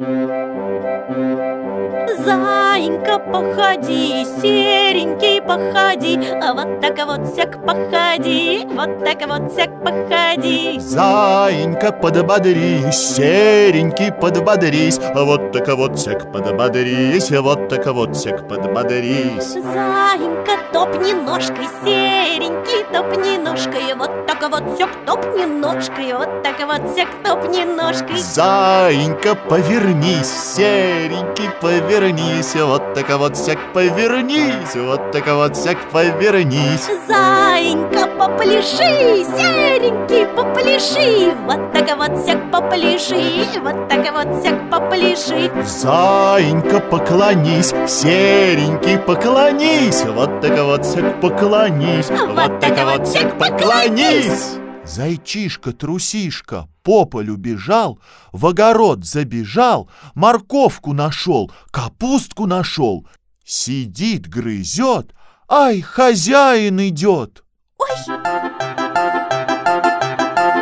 Заинька, походи, серенький, походи, вот так вот сяк походи, вот так вот сяк походи. Заинька, подбодрись, серенький, подбодрись, вот так вот сяк подбодрись, вот так вот сяк подбодрись. Заинька, топни ножкой, серенький, топни ножкой, вот так вот сяк топни ножкой, вот так вот сяк топни ножкой. Заинька, повернись, серенький, повернись, вот так вот сяк повернись, вот так вот сяк повернись. Заинька, попляши, серенький, попляши, вот так вот сяк попляши, вот так вот сяк попляши. Заинька, поклонись, серенький, поклонись, вот так вот сяк поклонись, вот так вот сяк поклонись. Зайчишка-трусишка по полю бежал, в огород забежал, морковку нашел, капустку нашел. Сидит, грызет, ай, хозяин идет. Ой!